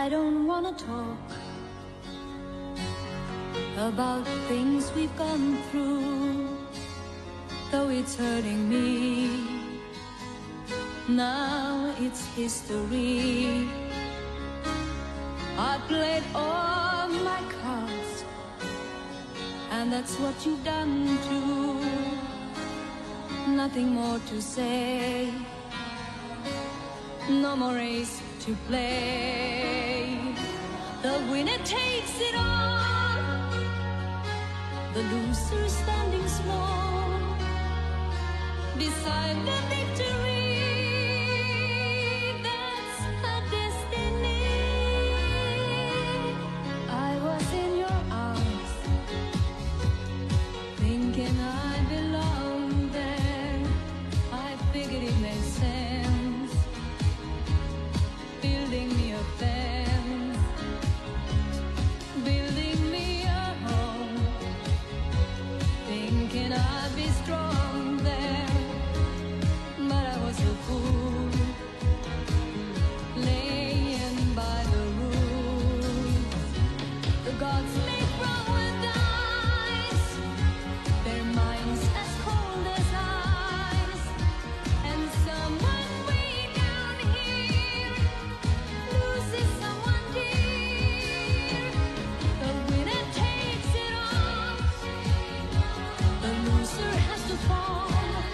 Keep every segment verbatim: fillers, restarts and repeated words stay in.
I don't wanna talk about things we've gone through, though it's hurting me. Now it's history. I played all my cards, and that's what you've done too. Nothing more to say, no more race to play. The winner takes it all, the loser standing small beside the victory. That's her destiny. I was in your arms, thinking I belonged there. I figured it made sense, building me a fence, building me a home, thinking I'd be strong there. But I was a fool, laying by the rules. The gods make wrong with eyes, their minds as cold as ice. And someone way down here loses someone dear. The winner takes it all, the loser has to fall.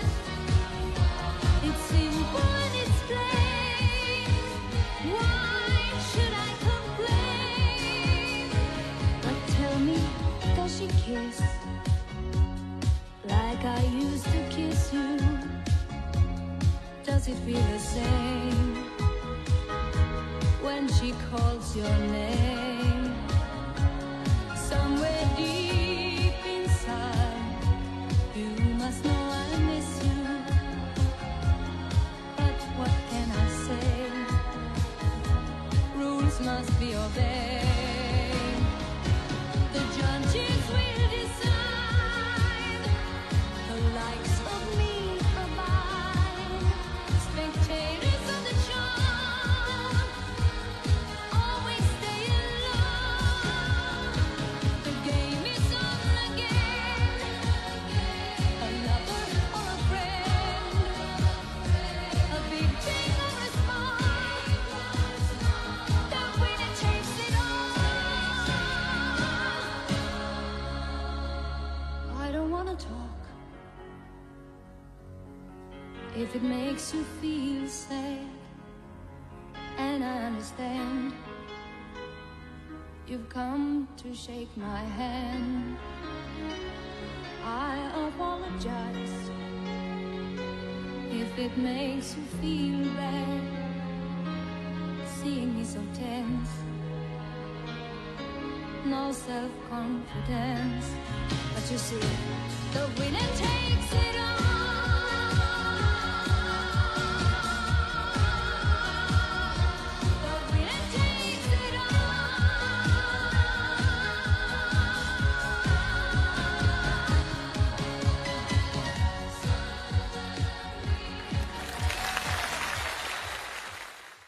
It's simple and it's plain. Why should I complain? But tell me, does she kiss like I used to kiss you? Does it feel the same when she calls your name? Somewhere deep inside, you must know I miss you. But what can I say? Rules must be obeyed. The judges will decide, the likes of me abide. Spectators of the show always stay alone. The game is on again, a lover or a friend, a victim or a spy. The winner takes it all. I don't wanna talk if it makes you feel sad, and I understand. You've come to shake my hand. I apologize if it makes you feel bad, seeing me so tense, no self-confidence. But you see, the winner takes it all.